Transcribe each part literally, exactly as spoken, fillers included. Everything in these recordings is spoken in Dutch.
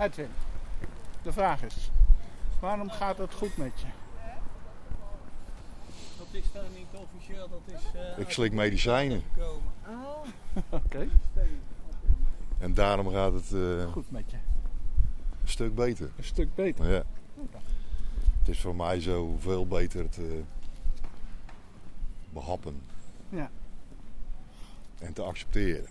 Edwin, de vraag is, waarom gaat het goed met je? Dat is dan niet officieel, dat is... Uh, ik slik medicijnen. Oh, oké. Okay. En daarom gaat het uh, goed met je. Een stuk beter. Een stuk beter? Ja. Okay. Het is voor mij zo veel beter te behappen. Ja. En te accepteren.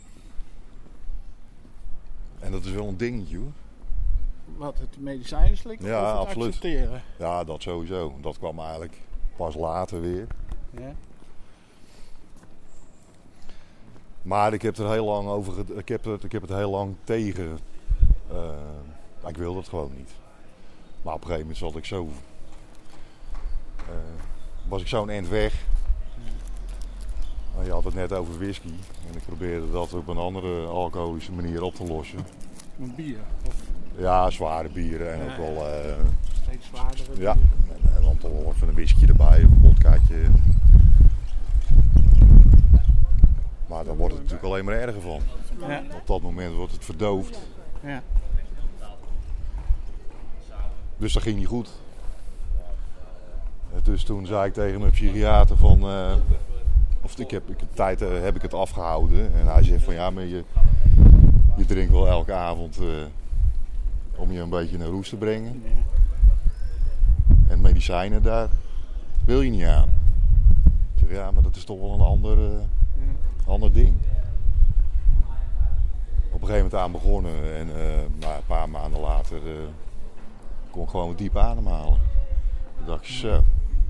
En dat is wel een dingetje hoor. Wat, het medicijn slikken ja, of het absoluut. accepteren? Ja, dat sowieso. Dat kwam eigenlijk pas later weer. Ja. Maar ik heb er heel lang over, ik heb het, ik heb het heel lang tegen. Uh, ik wil dat gewoon niet. Maar op een gegeven moment zat ik zo, uh, was ik zo'n eind weg. Je had het net over whisky en ik probeerde dat op een andere alcoholische manier op te lossen. Met bier? Of? Ja, zware bieren en ja, ook wel... Uh, steeds zwaardere ja, en, en dan toch wel even een whisky erbij, een vodkaatje. Maar dan wordt het natuurlijk alleen maar erger van. Ja. Op dat moment wordt het verdoofd. Ja. Dus dat ging niet goed. Dus toen zei ik tegen mijn psychiater van... Uh, of ik heb, ik heb tijd uh, heb ik het afgehouden. En hij zegt van ja, maar je, je drinkt wel elke avond uh, om je een beetje naar roes te brengen. Ja. En medicijnen, daar wil je niet aan. Ik zeg ja, maar dat is toch wel een ander, uh, ja. ander ding. Op een gegeven moment aan begonnen en uh, nou, een paar maanden later uh, kon ik gewoon diep ademhalen. Toen dacht ik zo.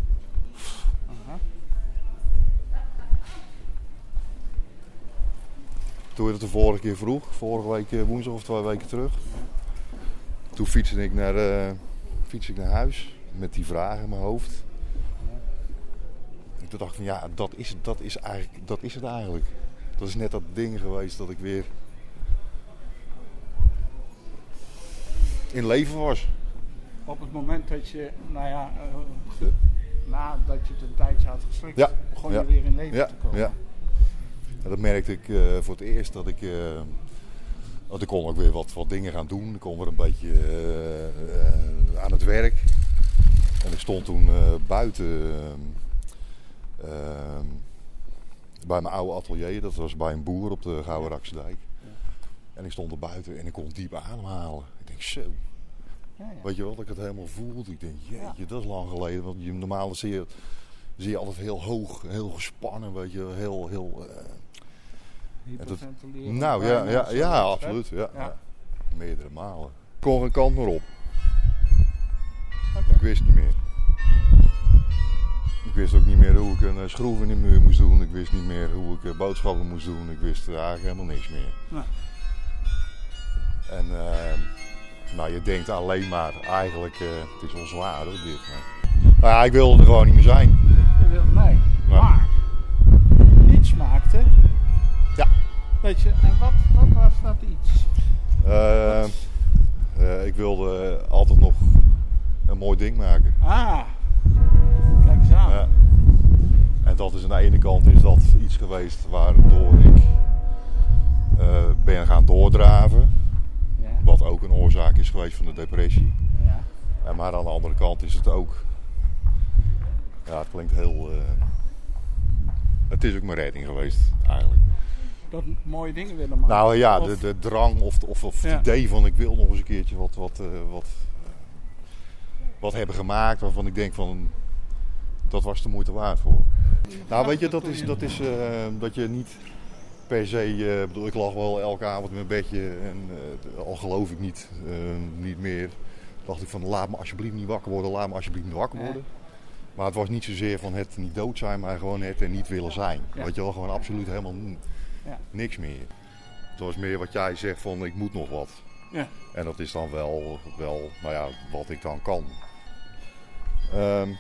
Toen je het de vorige keer vroeg, vorige week woensdag of twee weken terug. Toen fietste ik naar, uh, fietste ik naar huis met die vraag in mijn hoofd. En toen dacht ik van ja, dat is, dat, is eigenlijk, dat is het eigenlijk. Dat is net dat ding geweest dat ik weer in leven was. Op het moment dat je, nou ja, uh, nadat je het een tijdje had geslikt, ja. begon ja. je weer in leven ja. te komen. Ja. En dat merkte ik uh, voor het eerst dat ik, uh, dat ik kon ook weer wat, wat dingen gaan doen. Ik kon weer een beetje uh, uh, aan het werk. En ik stond toen uh, buiten uh, uh, bij mijn oude atelier. Dat was bij een boer op de Gouden Raksdijk. Ja. En ik stond er buiten en ik kon diep ademhalen. Ik denk zo. Ja, ja. Weet je wat, ik het helemaal voelde. Ik denk jeetje, ja. dat is lang geleden. Want je, normaal zie je, zie je altijd heel hoog, heel gespannen. Weet je, heel... heel uh, hyperventileren. Nou ja, ja, ja, ja absoluut. Ja, ja. Ja. Meerdere malen. Ik kon geen kant meer op. Okay. Ik wist niet meer. Ik wist ook niet meer hoe ik een uh, schroef in de muur moest doen. Ik wist niet meer hoe ik uh, boodschappen moest doen. Ik wist uh, eigenlijk helemaal niks meer. Ja. En uh, nou, je denkt alleen maar eigenlijk, uh, het is wel zwaar hoor, dit. Maar... Nou ja, ik wilde er gewoon niet meer zijn. Je wil, nee, ja. Maar iets smaakte. Ja. Weet je, en wat, wat was dat iets? Uh, uh, ik wilde uh, altijd nog een mooi ding maken. Ah, kijk eens aan. Ja. En dat is aan de ene kant is dat iets geweest waardoor ik uh, ben gaan doordraven. Ja. Wat ook een oorzaak is geweest van de depressie. Ja. En maar aan de andere kant is het ook... Ja, het klinkt heel... Uh, het is ook mijn redding geweest, eigenlijk. Dat mooie dingen willen maken? Nou ja, of... de, de drang of, of, of het ja. idee van ik wil nog eens een keertje wat, wat, uh, wat, uh, wat hebben gemaakt waarvan ik denk van... Dat was de moeite waard voor. Nou weet je, dat is, dat is uh, dat je niet per se... Uh, bedoel, ik lag wel elke avond in mijn bedje en uh, al geloof ik niet, uh, niet meer... dacht ik van laat me alsjeblieft niet wakker worden, laat me alsjeblieft niet wakker worden. Ja. Maar het was niet zozeer van het niet dood zijn, maar gewoon het er niet willen zijn. Ja. Weet je wel, gewoon absoluut helemaal ja. niks meer. Het was meer wat jij zegt van ik moet nog wat. Ja. En dat is dan wel, wel nou ja, wat ik dan kan. Um,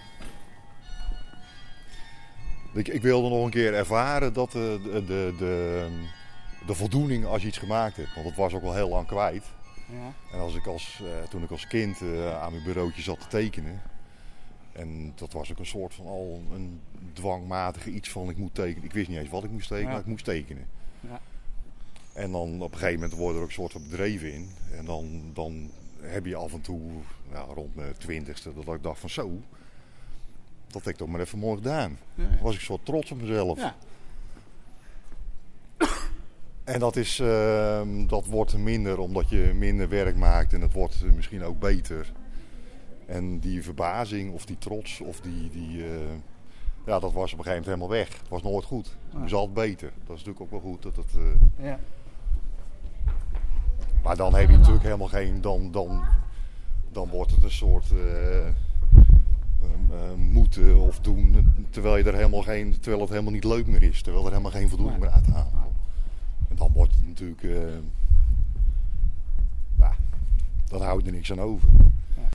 ik, ik wilde nog een keer ervaren dat de, de, de, de, de voldoening als je iets gemaakt hebt. Want dat was ook wel heel lang kwijt. Ja. En als ik als, uh, toen ik als kind uh, aan mijn bureautje zat te tekenen. En dat was ook een soort van al een dwangmatige iets van ik moet tekenen. Ik wist niet eens wat ik moest tekenen, ja. maar ik moest tekenen. Ja. En dan op een gegeven moment worden er ook een soort van bedreven in. En dan, dan heb je af en toe, ja, rond mijn twintigste, dat ik dacht van zo, dat heb ik toch maar even mooi gedaan. Ja. Dan was ik zo trots op mezelf. Ja. En dat, is, uh, dat wordt minder omdat je minder werk maakt en het wordt misschien ook beter. En die verbazing of die trots of die, die uh, ja, dat was op een gegeven moment helemaal weg. Het was nooit goed. Het was altijd beter. Dat is natuurlijk ook wel goed. Dat het, uh... Ja. Maar dan heb je natuurlijk helemaal geen, dan, dan, dan wordt het een soort uh, uh, uh, moeten of doen, terwijl je er helemaal geen, terwijl het helemaal niet leuk meer is, terwijl er helemaal geen voldoening meer uit te halen. En dan wordt het natuurlijk, uh, nou, dan hou je er niks aan over.